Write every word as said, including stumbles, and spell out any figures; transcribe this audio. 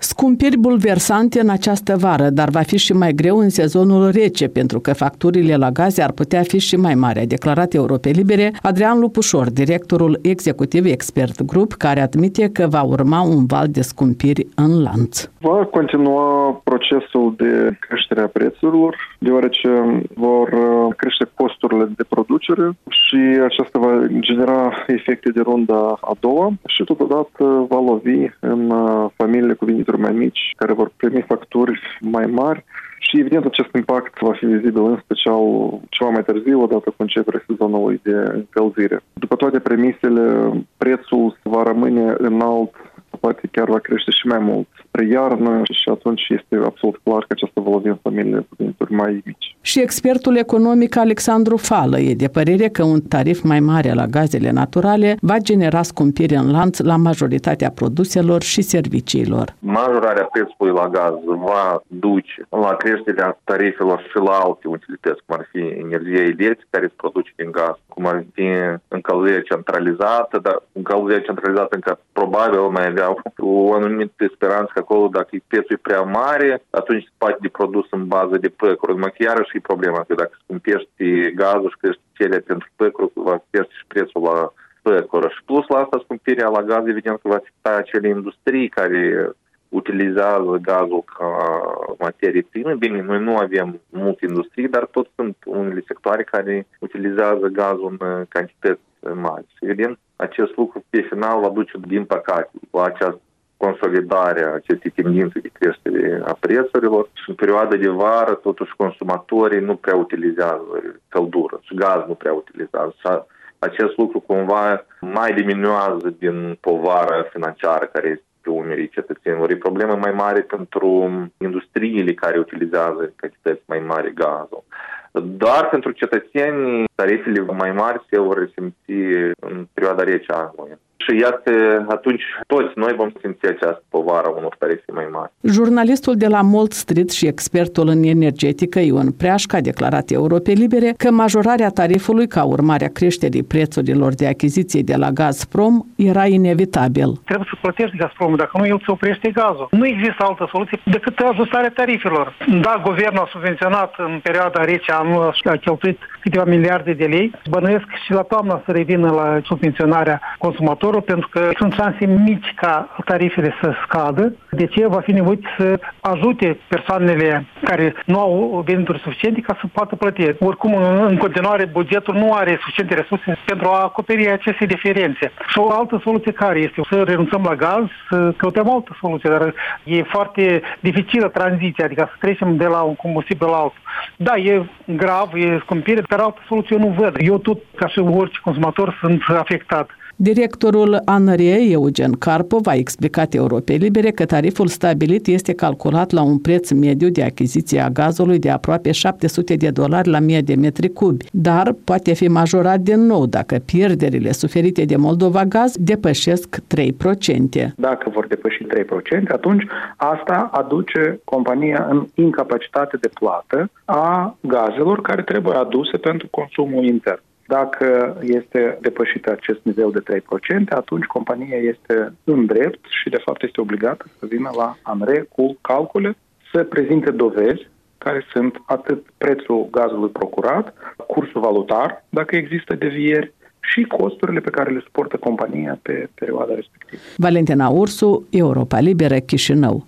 Scumpiri bulversante în această vară, dar va fi și mai greu în sezonul rece, pentru că facturile la gaze ar putea fi și mai mari, a declarat Europe Libere Adrian Lupușor, directorul executiv Expert Group, care admite că va urma un val de scumpiri în lanț. Va continua procesul de creștere a prețurilor, deoarece vor crește costurile de producere și aceasta va genera efecte de runda a doua și totodată va lovi în familiile cu venituri mai mici, care vor primi facturi mai mari și, evident, acest impact va fi vizibil în special ceva mai târziu, odată cu începerea sezonului de încălzire. După toate premisele, prețul va rămâne înalt, poate chiar va crește și mai mult spre iarnă și atunci este absolut clar că aceasta va lovi în familiile cu venituri mai mici. Și expertul economic Alexandru Fală e de părere că un tarif mai mare la gazele naturale va genera scumpiri în lanț la majoritatea produselor și serviciilor. Majorarea prețului la gaz va duce la creșterea tarifelor și la alte utilități, cum ar fi energia electrică care se produce din gaz, cum ar fi încălzire centralizată, dar încălzire centralizată încă probabil mai avea o anumită speranță că acolo, dacă prețul e prea mare, atunci se poate de produs în bază de păcuri. Numai că iarăși e problema că dacă scumpești gazul și crești cele pentru păcuri, va crește și prețul la păcuri. Și plus la asta, scumpirea la gaz, evident că va afecta acele industrii care utilizează gazul ca materie primă. Bine, noi nu avem multe industrii, dar tot sunt unele sectoare care utilizează gazul în cantități mari. Și evident, acest lucru pe final va duce, din păcate, la această consolidare a acestei tendințe de creștere a prețurilor și în perioada de vară, totuși, consumatorii nu prea utilizează căldură și gaz nu prea utilizează. Și acest lucru cumva mai diminuează din povara financiară care este pe umerii cetățenilor. E problemă mai mare pentru industriile care utilizează cantități mai mari gazul. Doar pentru cetățeni, tarifele mai mari se vor resimți în perioada rece a anului. Și iată, atunci toți noi vom simți această povară unor tarife mai mari. Jurnalistul de la Mall Street și expertul în energetică Ion Preașc a declarat Europe Libere că majorarea tarifului ca urmare a creșterii prețurilor de achiziție de la Gazprom era inevitabil. Trebuie să plătești Gazprom, dacă nu el se oprește gazul. Nu există altă soluție decât ajustarea tarifelor. Da, guvernul a subvenționat în perioada rece anul și a cheltuit câteva miliarde de lei. Bănuiesc și la toamnă să revină la subvenționarea consumatorului, pentru că sunt șanse mici ca tarifele să scadă. De ce va fi nevoit să ajute persoanele care nu au venituri suficiente ca să poată plăti. Oricum, în continuare, bugetul nu are suficiente resurse pentru a acoperi aceste diferențe. Și o altă soluție care este? Să renunțăm la gaz, să căutăm altă soluție, dar e foarte dificilă tranziția, adică să trecem de la un combustibil la altul. Da, e grav, e scumpire, dar altă soluție eu nu văd. Eu tot, ca și orice consumator, sunt afectat. Directorul A N R E, Eugen Carpov, a explicat Europe Libere că tariful stabilit este calculat la un preț mediu de achiziție a gazului de aproape șapte sute de dolari la mie de metri cubi, dar poate fi majorat din nou dacă pierderile suferite de Moldova Gaz depășesc trei la sută. Dacă vor depăși trei la sută, atunci asta aduce compania în incapacitate de plată a gazelor care trebuie aduse pentru consumul intern. Dacă este depășit acest nivel de trei la sută, atunci compania este în drept și, de fapt, este obligată să vină la A N R E cu calcule, să prezinte dovezi care sunt atât prețul gazului procurat, cursul valutar, dacă există devieri, și costurile pe care le suportă compania pe perioada respectivă. Valentina Ursu, Europa Liberă, Chișinău.